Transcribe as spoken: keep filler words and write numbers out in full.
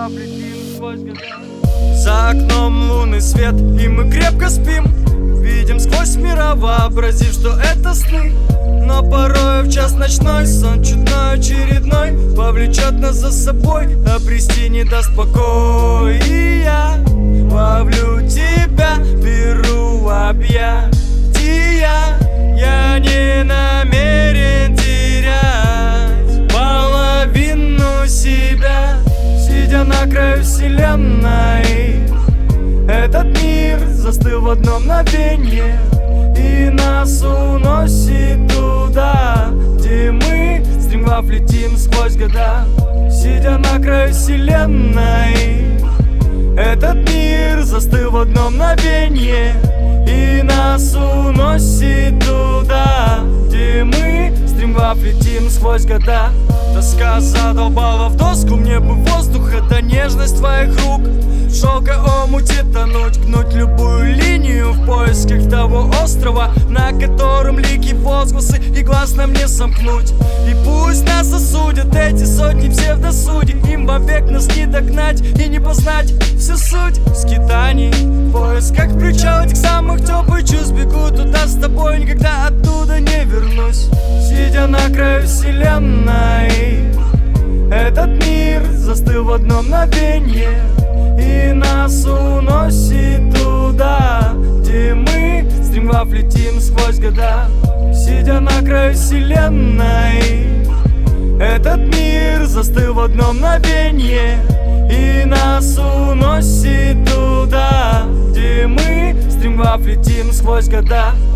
стремглав летим сквозь года. За окном лунный свет, и мы крепко спим. Видим сквозь мира, вообразив, что это сны. Но порой в час ночной сон чудной очередной повлечет нас за собой, обрести не даст покой. И я ловлю тебя, беру в объятия. Я не намерен терять половину себя, сидя на краю вселенной. Этот мир застыл в одно мгновенье и нас уносит туда, где мы стремглав летим сквозь года. Сидя на краю вселенной, этот мир застыл в одно мгновенье и нас уносит туда, где мы стремглав летим сквозь года. Тоска задолбала в доску, мне бы воздух, это нежность твоих рук. В шелка омуте тонуть, гнуть любую линию в поисках того острова, на котором лики возгласы и глаз нам не сомкнуть. И пусть нас осудят эти сотни псевдосудей, им вовек нас не догнать и не познать всю суть скитаний. В поисках причал этих самых теплых чувств бегу туда с тобой, никогда оттуда не вернусь. Сидя на краю вселенной, этот мир застыл в одно мгновенье и нас уносит туда, где мы стремглав летим сквозь года. Сидя на краю вселенной, этот мир застыл в одно мгновенье и нас уносит туда, где мы стремглав летим сквозь года.